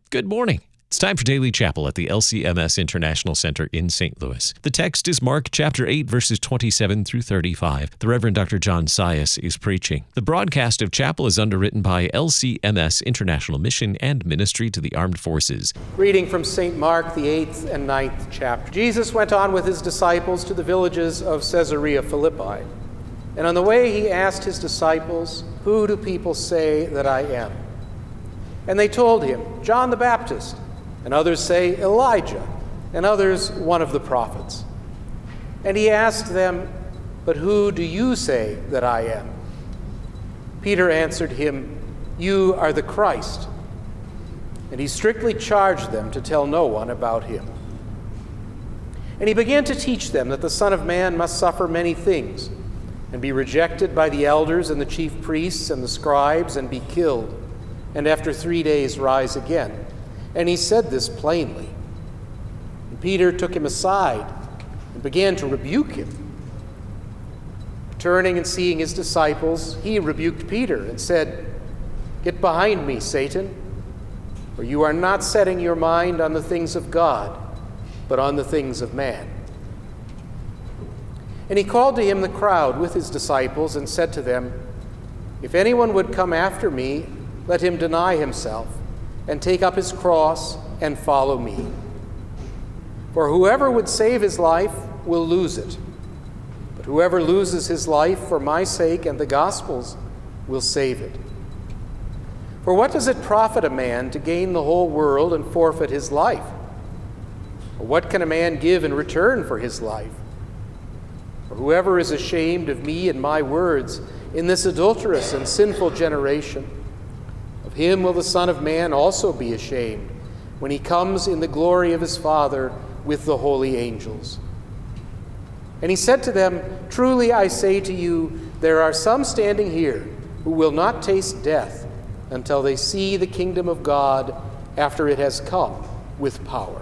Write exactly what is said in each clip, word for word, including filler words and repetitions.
Good morning. It's time for Daily Chapel at the L C M S International Center in Saint Louis. The text is Mark chapter eight, verses twenty-seven through thirty-five. The Reverend Doctor John Sias is preaching. The broadcast of chapel is underwritten by L C M S International Mission and Ministry to the Armed Forces. Reading from Saint Mark, the eighth and ninth chapter. Jesus went on with his disciples to the villages of Caesarea Philippi. And on the way he asked his disciples, "Who do people say that I am?" And they told him, "John the Baptist, and others say Elijah, and others one of the prophets." And he asked them, "But who do you say that I am?" Peter answered him, "You are the Christ." And he strictly charged them to tell no one about him. And he began to teach them that the Son of Man must suffer many things, and be rejected by the elders and the chief priests and the scribes, and be killed, and after three days rise again. And he said this plainly. And Peter took him aside and began to rebuke him. Turning and seeing his disciples, he rebuked Peter and said, "Get behind me, Satan, for you are not setting your mind on the things of God, but on the things of man." And he called to him the crowd with his disciples and said to them, "If anyone would come after me, let him deny himself and take up his cross and follow me. For whoever would save his life will lose it, but whoever loses his life for my sake and the gospel's will save it. For what does it profit a man to gain the whole world and forfeit his life? Or what can a man give in return for his life? For whoever is ashamed of me and my words in this adulterous and sinful generation, of him will the Son of Man also be ashamed when he comes in the glory of his Father with the holy angels." And he said to them, "Truly I say to you, there are some standing here who will not taste death until they see the kingdom of God after it has come with power."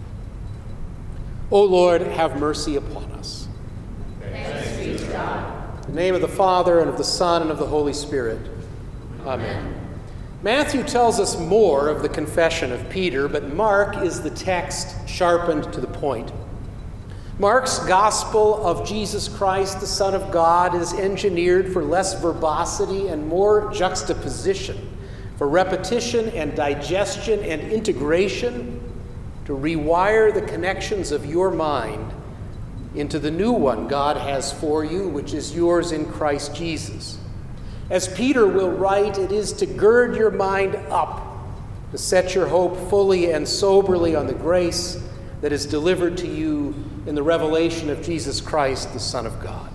O Lord, have mercy upon us. Thanks be to God. In the name of the Father, and of the Son, and of the Holy Spirit. Amen. Matthew tells us more of the confession of Peter, but Mark is the text sharpened to the point. Mark's gospel of Jesus Christ, the Son of God, is engineered for less verbosity and more juxtaposition, for repetition and digestion and integration, to rewire the connections of your mind into the new one God has for you, which is yours in Christ Jesus. As Peter will write, it is to gird your mind up, to set your hope fully and soberly on the grace that is delivered to you in the revelation of Jesus Christ, the Son of God.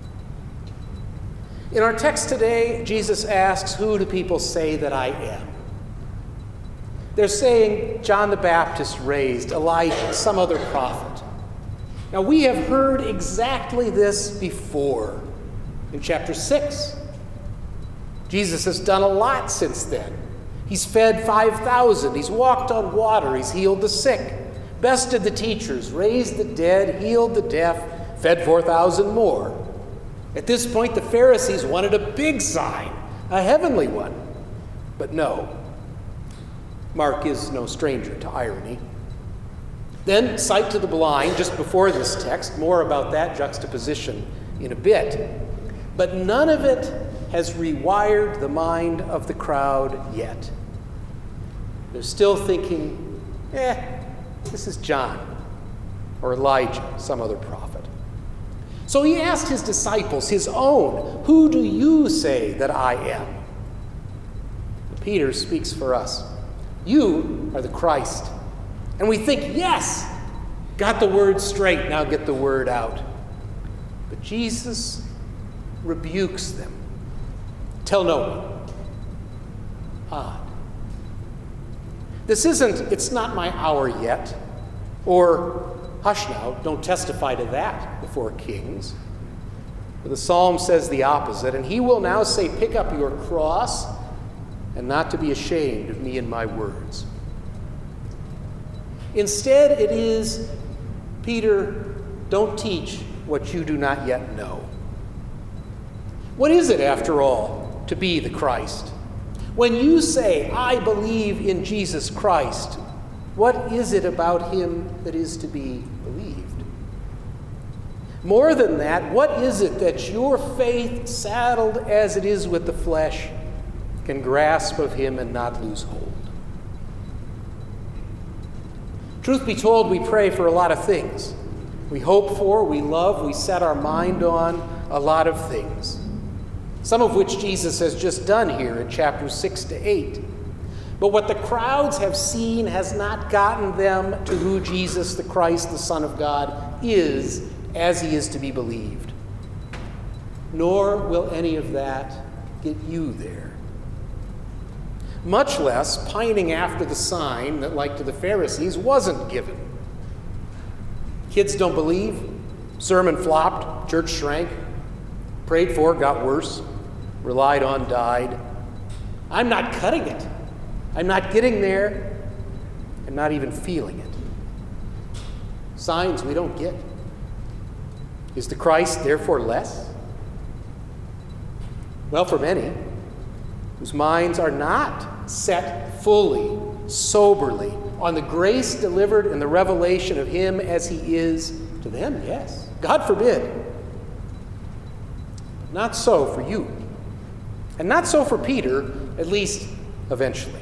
In our text today, Jesus asks, "Who do people say that I am?" They're saying John the Baptist raised, Elijah, some other prophet. Now, we have heard exactly this before in chapter six. Jesus has done a lot since then. He's fed five thousand. He's walked on water. He's healed the sick, bested the teachers, raised the dead, healed the deaf, fed four thousand more. At this point, the Pharisees wanted a big sign, a heavenly one. But no, Mark is no stranger to irony. Then, sight to the blind, just before this text. More about that juxtaposition in a bit. But none of it has rewired the mind of the crowd yet. They're still thinking, eh, this is John or Elijah, some other prophet. So he asked his disciples, his own, "Who do you say that I am?" Peter speaks for us. "You are the Christ." And we think, yes, got the word straight, now get the word out. But Jesus rebukes them. Tell no one. Odd. This isn't, "It's not my hour yet," or "Hush now, don't testify to that before kings." But the psalm says the opposite, and he will now say, "Pick up your cross, and not to be ashamed of me and my words." Instead, it is, "Peter, don't teach what you do not yet know." What is it, after all, to be the Christ? When you say, I believe in Jesus Christ, what is it about him that is to be believed? More than that, what is it that your faith, saddled as it is with the flesh, can grasp of him and not lose hold? Truth be told, we pray for a lot of things. We hope for, we love, we set our mind on a lot of things. Some of which Jesus has just done here in chapters six to eight. But what the crowds have seen has not gotten them to who Jesus, the Christ, the Son of God, is as he is to be believed. Nor will any of that get you there. Much less pining after the sign that, like to the Pharisees, wasn't given. Kids don't believe, sermon flopped, church shrank, prayed for, got worse, relied on, died. I'm not cutting it. I'm not getting there. I'm not even feeling it. Signs we don't get. Is the Christ therefore less? Well, for many whose minds are not set fully, soberly, on the grace delivered in the revelation of him as he is, to them, yes. God forbid. Not so for you. And not so for Peter, at least eventually.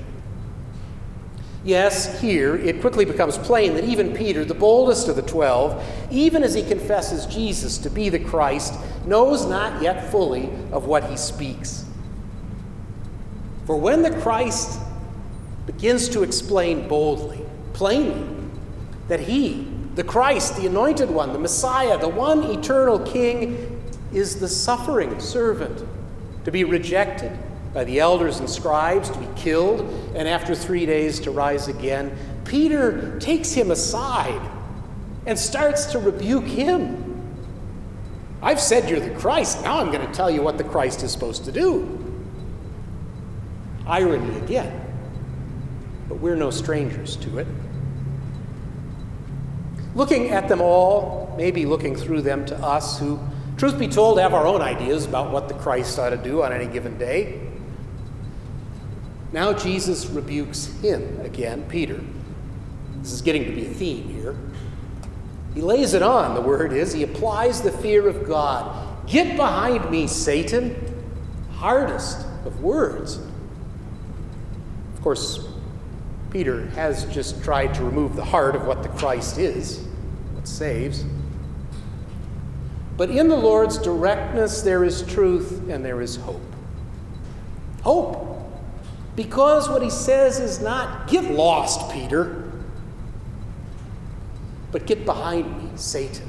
Yes, here it quickly becomes plain that even Peter, the boldest of the twelve, even as he confesses Jesus to be the Christ, knows not yet fully of what he speaks. For when the Christ begins to explain boldly, plainly, that he, the Christ, the anointed one, the Messiah, the one eternal King, is the suffering servant, to be rejected by the elders and scribes, to be killed, and after three days to rise again, Peter takes him aside and starts to rebuke him. I've said you're the Christ. Now I'm going to tell you what the Christ is supposed to do. Irony again, but we're no strangers to it. Looking at them all, maybe looking through them to us who, truth be told, have our own ideas about what the Christ ought to do on any given day. Now Jesus rebukes him again, Peter. This is getting to be a theme here. He lays it on, the word is. He applies the fear of God. Get behind me, Satan. Hardest of words. Of course, Peter has just tried to remove the heart of what the Christ is, what saves. But in the Lord's directness, there is truth and there is hope. Hope. Because what he says is not, get lost, Peter, but get behind me, Satan.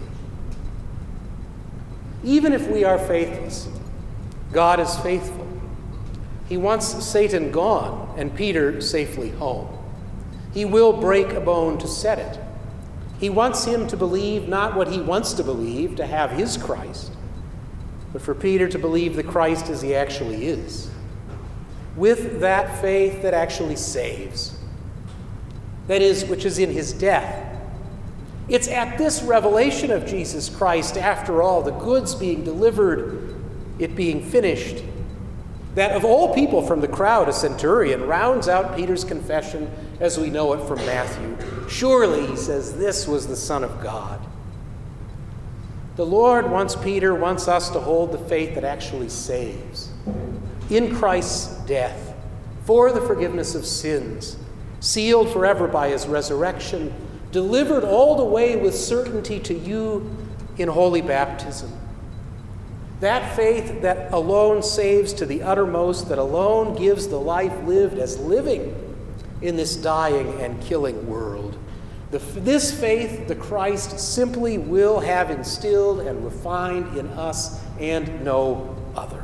Even if we are faithless, God is faithful. He wants Satan gone and Peter safely home. He will break a bone to set it. He wants him to believe not what he wants to believe, to have his Christ, but for Peter to believe the Christ as he actually is, with that faith that actually saves, that is, which is in his death. It's at this revelation of Jesus Christ, after all, the goods being delivered, it being finished, that of all people from the crowd, a centurion rounds out Peter's confession as we know it from Matthew. Surely, he says, this was the Son of God. The Lord wants Peter, wants us to hold the faith that actually saves. In Christ's death, for the forgiveness of sins, sealed forever by his resurrection, delivered all the way with certainty to you in holy baptism. That faith that alone saves to the uttermost, that alone gives the life lived as living in this dying and killing world. The, this faith, the Christ simply will have instilled and refined in us and no other.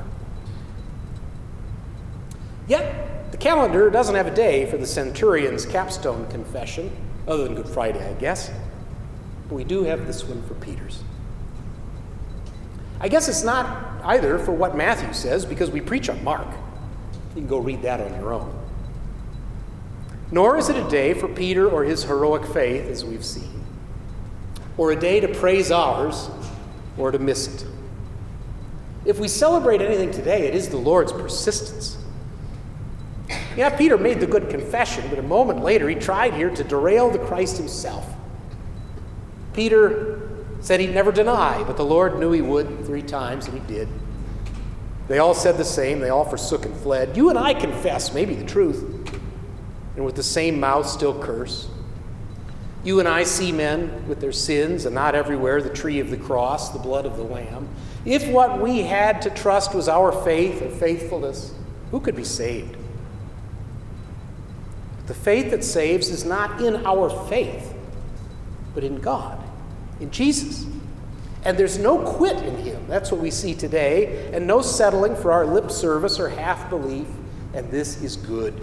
Yet, the calendar doesn't have a day for the centurion's capstone confession, other than Good Friday, I guess. But we do have this one for Peter's. I guess it's not either for what Matthew says, because we preach on Mark. You can go read that on your own. Nor is it a day for Peter or his heroic faith, as we've seen, or a day to praise ours or to miss it. If we celebrate anything today, it is the Lord's persistence. Yeah, Peter made the good confession, but a moment later he tried here to derail the Christ himself. Peter said he'd never deny, but the Lord knew he would three times, and he did. They all said the same. They all forsook and fled. You and I confess maybe the truth, and with the same mouth still curse. You and I see men with their sins, and not everywhere the tree of the cross, the blood of the Lamb. If what we had to trust was our faith or faithfulness, who could be saved? The faith that saves is not in our faith, but in God, in Jesus. And there's no quit in him. That's what we see today, and no settling for our lip service or half belief, and this is good.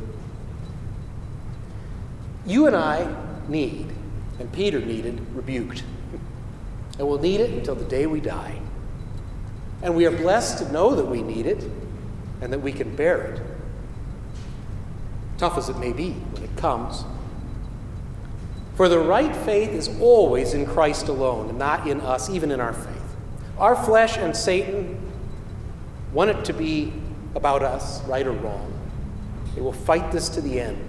You and I need, and Peter needed, rebuked. And we'll need it until the day we die. And we are blessed to know that we need it and that we can bear it, tough as it may be when it comes. For the right faith is always in Christ alone and not in us, even in our faith. Our flesh and Satan want it to be about us, right or wrong. They will fight this to the end.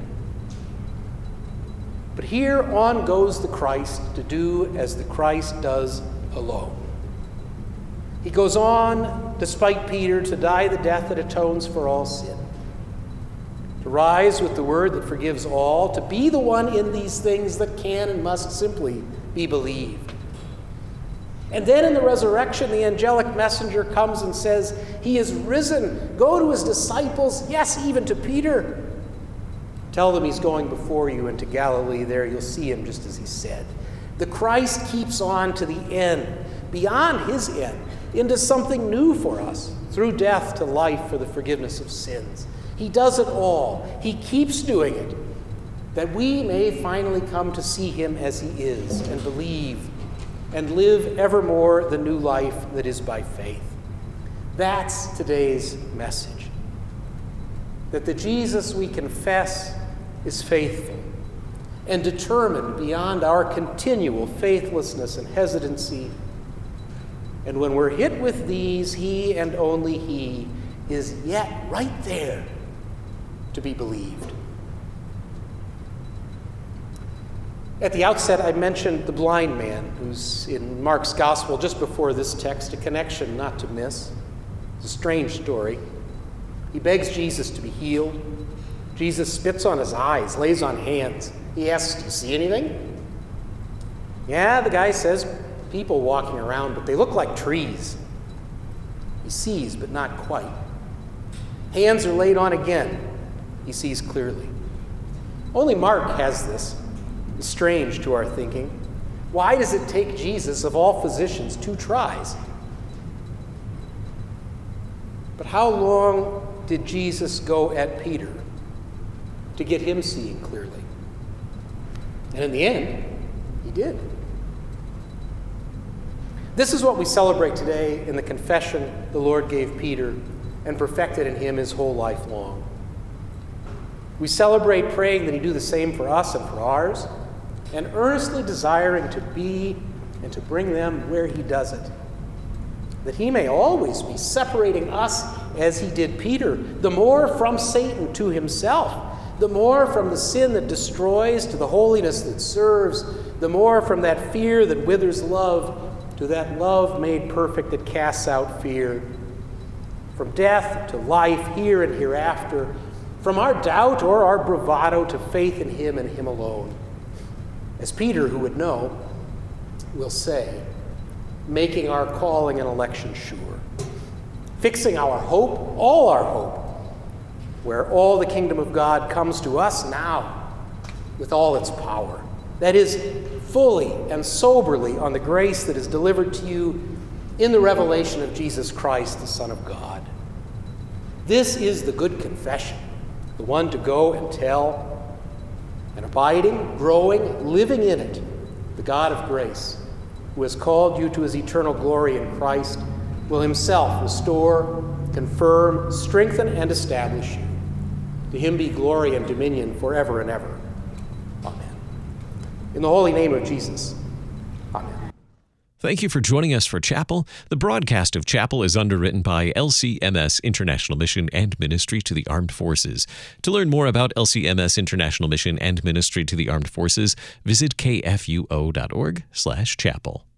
But here on goes the Christ to do as the Christ does alone. He goes on, despite Peter, to die the death that atones for all sin, to rise with the word that forgives all, to be the one in these things that can and must simply be believed. And then in the resurrection, the angelic messenger comes and says, he is risen. Go to his disciples, yes, even to Peter. Tell them he's going before you into Galilee. There you'll see him just as he said. The Christ keeps on to the end, beyond his end, into something new for us, through death to life for the forgiveness of sins. He does it all. He keeps doing it, that we may finally come to see him as he is and believe and live evermore the new life that is by faith. That's today's message, that the Jesus we confess is faithful and determined beyond our continual faithlessness and hesitancy. And when we're hit with these, he and only he is yet right there to be believed. At the outset, I mentioned the blind man who's in Mark's gospel just before this text, a connection not to miss. It's a strange story. He begs Jesus to be healed. Jesus spits on his eyes, lays on hands. He asks, do you see anything? Yeah, the guy says, people walking around, but they look like trees. He sees, but not quite. Hands are laid on again. He sees clearly. Only Mark has this. It's strange to our thinking. Why does it take Jesus, of all physicians, two tries? But how long did Jesus go at Peter to get him seeing clearly? And in the end, he did. This is what we celebrate today in the confession the Lord gave Peter and perfected in him his whole life long. We celebrate praying that he do the same for us and for ours, and earnestly desiring to be and to bring them where he does it, that he may always be separating us as he did Peter, the more from Satan to himself, the more from the sin that destroys to the holiness that serves, the more from that fear that withers love to that love made perfect that casts out fear, from death to life here and hereafter, from our doubt or our bravado to faith in him and him alone. As Peter, who would know, will say, making our calling and election sure, fixing our hope, all our hope, where all the kingdom of God comes to us now with all its power. That is, fully and soberly on the grace that is delivered to you in the revelation of Jesus Christ, the Son of God. This is the good confession, the one to go and tell, and abiding, growing, living in it, the God of grace, who has called you to his eternal glory in Christ, will himself restore, confirm, strengthen, and establish you. To him be glory and dominion forever and ever. Amen. In the holy name of Jesus, amen. Thank you for joining us for Chapel. The broadcast of Chapel is underwritten by L C M S International Mission and Ministry to the Armed Forces. To learn more about L C M S International Mission and Ministry to the Armed Forces, visit k f u o dot org slash chapel.